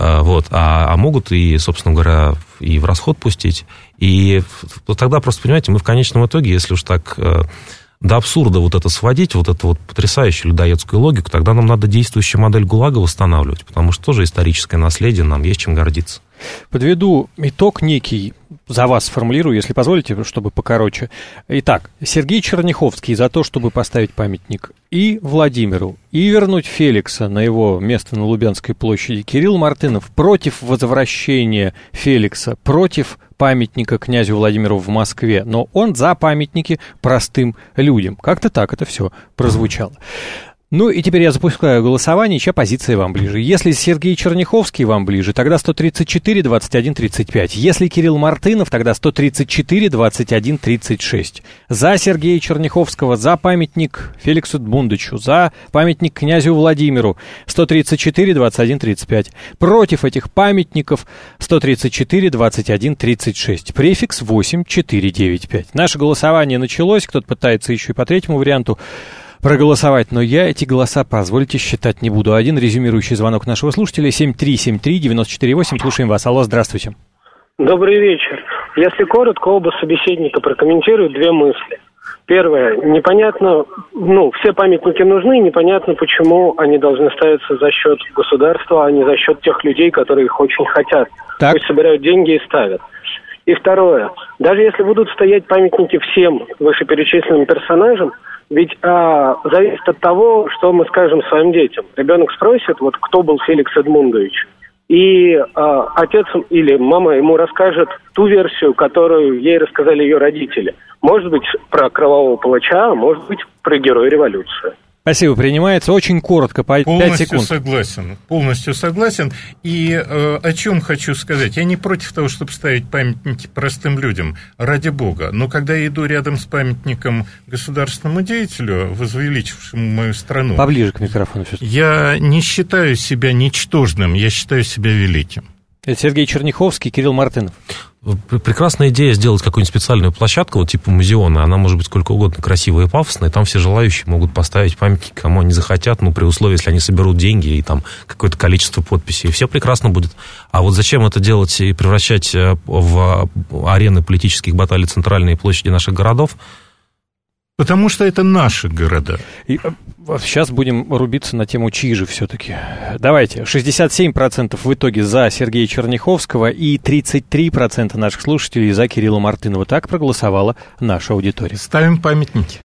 А могут и, собственно говоря, и в расход пустить. И тогда просто, понимаете, мы в конечном итоге, если уж так до абсурда вот это сводить, вот эту вот потрясающую людоедскую логику, тогда нам надо действующую модель ГУЛАГа восстанавливать, потому что тоже историческое наследие, нам есть чем гордиться. Подведу итог некий, за вас сформулирую, если позволите, чтобы покороче. Итак, Сергей Черняховский за то, чтобы поставить памятник и Владимиру, и вернуть Феликса на его место на Лубянской площади. Кирилл Мартынов против возвращения Феликса, против памятника князю Владимиру в Москве, но он за памятники простым людям. Как-то так это все прозвучало. Ну и теперь я запускаю голосование, чья позиция вам ближе. Если Сергей Черняховский вам ближе, тогда 134, 21, 35. Если Кирилл Мартынов, тогда 134, 21, 36. За Сергея Черняховского, за памятник Феликсу Эдмундовичу, за памятник князю Владимиру 134, 21, 35. Против этих памятников 134, 21, 36. Префикс 8495. Наше голосование началось, кто-то пытается еще и по третьему варианту проголосовать, но я эти голоса, позвольте, считать не буду. Один резюмирующий звонок нашего слушателя, 7373-94-8, слушаем вас. Алло, здравствуйте. Добрый вечер. Если коротко, оба собеседника прокомментируют две мысли. Первое, непонятно, все памятники нужны, непонятно, почему они должны ставиться за счет государства, а не за счет тех людей, которые их очень хотят. Так. Пусть собирают деньги и ставят. И второе, даже если будут стоять памятники всем вышеперечисленным персонажам, ведь зависит от того, что мы скажем своим детям. Ребенок спросит, кто был Феликс Эдмундович, и отец или мама ему расскажет ту версию, которую ей рассказали ее родители. Может быть, про кровавого палача, а может быть, про героя революции. Спасибо, принимается очень коротко, по 5 секунд. Полностью согласен. И о чем хочу сказать. Я не против того, чтобы ставить памятники простым людям, ради бога. Но когда я иду рядом с памятником государственному деятелю, возвеличившему мою страну... Поближе к микрофону. Я не считаю себя ничтожным, я считаю себя великим. Это Сергей Черняховский, Кирилл Мартынов. Прекрасная идея сделать какую-нибудь специальную площадку, типа музеона. Она может быть сколько угодно красивая и пафосная. И там все желающие могут поставить памятники, кому они захотят, при условии, если они соберут деньги и там какое-то количество подписей. И все прекрасно будет. А вот зачем это делать и превращать в арены политических баталий центральные площади наших городов? Потому что это наши города. И сейчас будем рубиться на тему чьи же все-таки. Давайте, 67% в итоге за Сергея Черняховского и 33% наших слушателей за Кирилла Мартынова. Так проголосовала наша аудитория. Ставим памятники.